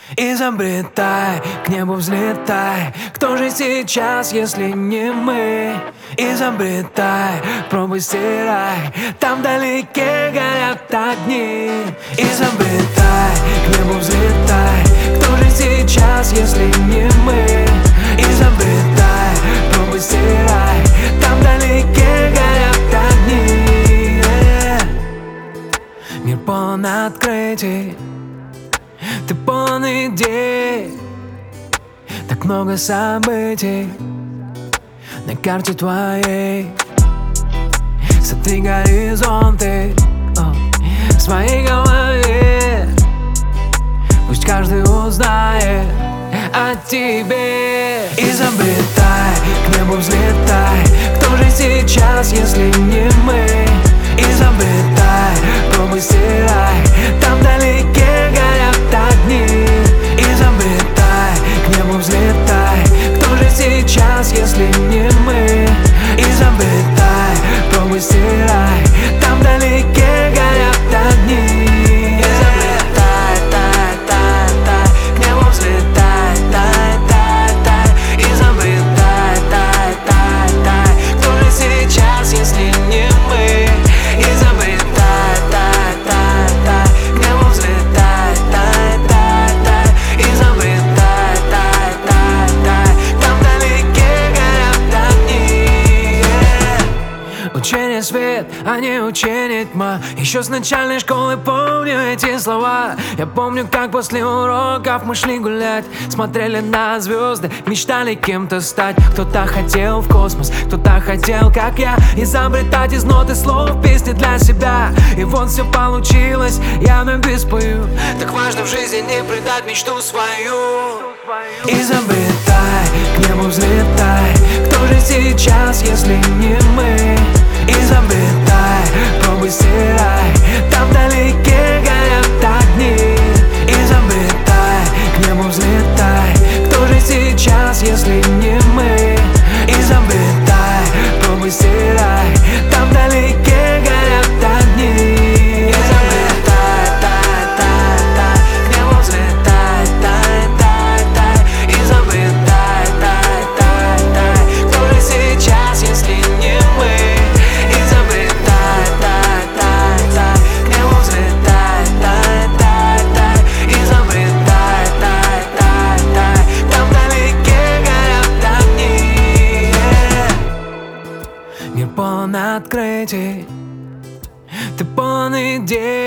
Изобретай, к небу взлетай. Кто же сейчас, если не мы? Изобретай, пробуй стирай. Там вдалеке горят огни. Изобретай, к небу взлетай. Кто же сейчас, если не мы? Изобретай, пробуй стирай. Там вдалеке горят огни. Мир полон открытий, ты полон идей, так много событий на карте твоей. Сотри горизонты в своей голове. Пусть каждый узнает о тебе. Изобретай, к небу взлетай. Кто же сейчас, если не мы? Изобретай, пробуй стирай. Там вдалеке горят огни. Изобретай, к небу взлетай. Кто же сейчас, если не мы? Изобретай, пробуй стирай. Там вдалеке горят огни. Изобретай, тай, тай, тай. К небу взлетай, тай, тай, тай. Изобретай, тай, тай, тай. Кто же сейчас, если не мы? Изобретай, тай, тай, тай. К небу взлетай, тай, тай, тай. Изобретай, тай, тай, тай. Там вдалеке горят огни. Учение свет, а не учение тьма. Еще с начальной школы помню эти слова. Я помню, как после уроков мы шли гулять, смотрели на звезды, мечтали кем-то стать. Кто-то хотел в космос, кто-то хотел, как я, изобретать из нот и слов песни для себя. И вот все получилось, я вновь беспою. Так важно в жизни не предать мечту свою. Изобретай, к небу взлетай. Кто же сейчас, если не мы? Изобретай, пробуй стирай. Там вдалеке горят огни. Изобретай, к небу взлетай. Кто же сейчас, если не мы? Изобретай, пробуй стирай. Там вдалеке горят огни. Изобретай, тай, тай, тай. К небу взлетай, тай, тай, тай. Изобретай, тай, тай, тай. Кто же сейчас, если не мы? Изобретай, тай, тай, тай. К небу взлетай, тай, тай, тай. Изобретай, тай, тай, тай. Там вдалеке горят огни. Мир полон открытий, ты полон идей.